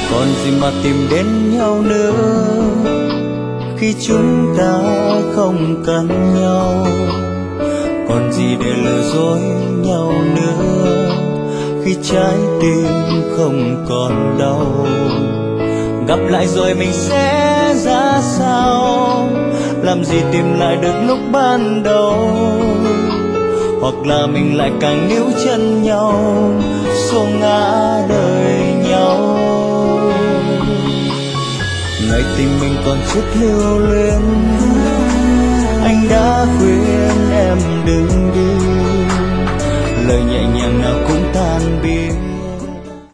Còn gì mà tìm đến nhau nữa khi chúng ta không cần nhau, còn gì để lừa dối nhau nữa khi trái tim không còn đau. Gặp lại rồi mình sẽ ra sao, làm gì tìm lại được lúc ban đầu, hoặc là mình lại càng níu chân nhau, xô ngã đời nhau. Ngày tình mình còn chút lưu luyến, anh đã khuyên em đừng đi, lời nhẹ nhàng nào cũng tan biến.